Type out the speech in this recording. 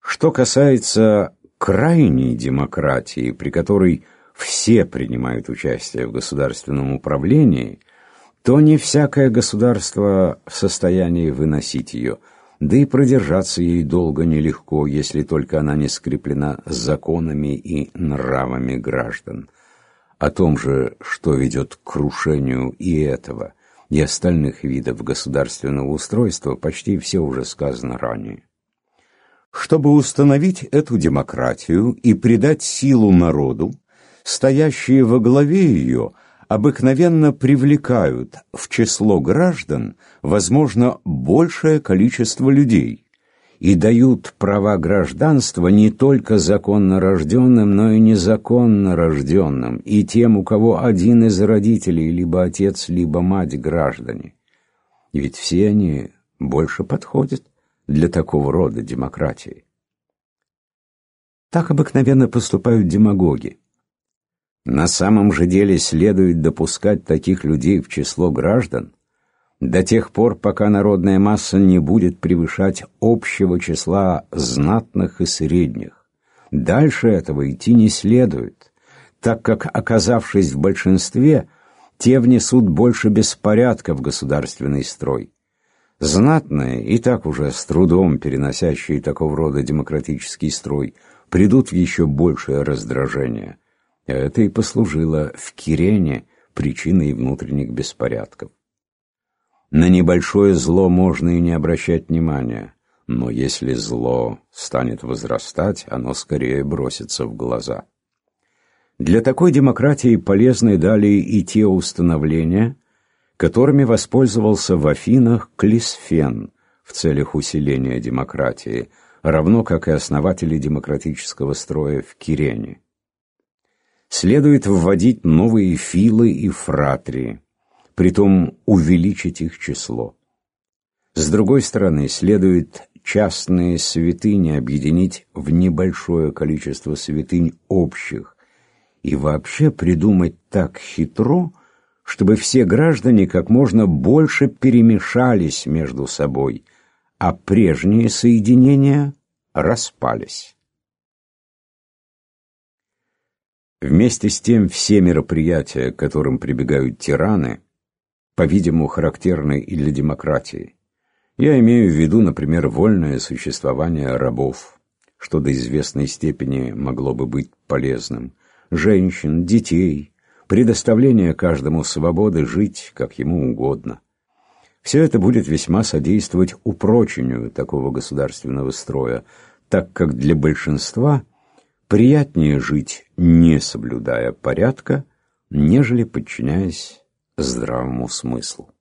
Что касается крайней демократии, при которой все принимают участие в государственном управлении, то не всякое государство в состоянии выносить ее, да и продержаться ей долго нелегко, если только она не скреплена с законами и нравами граждан. О том же, что ведет к крушению и этого, и остальных видов государственного устройства, почти все уже сказано ранее. Чтобы установить эту демократию и придать силу народу, стоящие во главе ее обыкновенно привлекают в число граждан, возможно, большее количество людей и дают права гражданства не только законно рожденным, но и незаконно рожденным, и тем, у кого один из родителей, либо отец, либо мать, граждане. И ведь все они больше подходят для такого рода демократии. Так обыкновенно поступают демагоги. На самом же деле следует допускать таких людей в число граждан до тех пор, пока народная масса не будет превышать общего числа знатных и средних. Дальше этого идти не следует, так как, оказавшись в большинстве, те внесут больше беспорядка в государственный строй. Знатные, и так уже с трудом переносящие такого рода демократический строй, придут в еще большее раздражение. Это и послужило в Кирене причиной внутренних беспорядков. На небольшое зло можно и не обращать внимания, но если зло станет возрастать, оно скорее бросится в глаза. Для такой демократии полезны далее и те установления, которыми воспользовался в Афинах Клисфен в целях усиления демократии, равно как и основатели демократического строя в Кирене. Следует вводить новые филы и фратрии, притом увеличить их число. С другой стороны, следует частные святыни объединить в небольшое количество святынь общих и вообще придумать так хитро, чтобы все граждане как можно больше перемешались между собой, а прежние соединения распались. Вместе с тем все мероприятия, к которым прибегают тираны, по-видимому, характерны и для демократии. Я имею в виду, например, вольное существование рабов, что до известной степени могло бы быть полезным, женщин, детей, предоставление каждому свободы жить, как ему угодно. Все это будет весьма содействовать упрочению такого государственного строя, так как для большинства приятнее жить, не соблюдая порядка, нежели подчиняясь здравому смыслу.